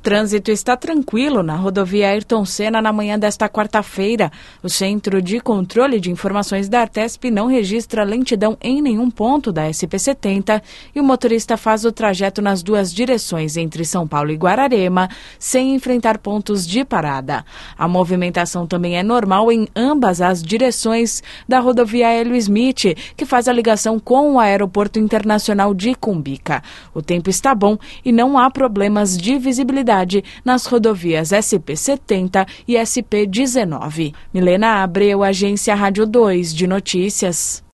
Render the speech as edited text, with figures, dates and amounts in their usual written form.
trânsito está tranquilo na rodovia Ayrton Senna na manhã desta quarta-feira. O Centro de Controle de Informações da Artesp não registra lentidão em nenhum ponto da SP-70 e o motorista faz o trajeto nas duas direções entre São Paulo e Guararema, sem enfrentar pontos de parada. A movimentação também é normal em ambas as direções da rodovia Hélio Smith, que faz a ligação com o Aeroporto Internacional de Cumbica. O tempo está bom e não há problemas de visibilidade nas rodovias SP-70 e SP-19. Milena Abreu, Agência Rádio 2 de Notícias.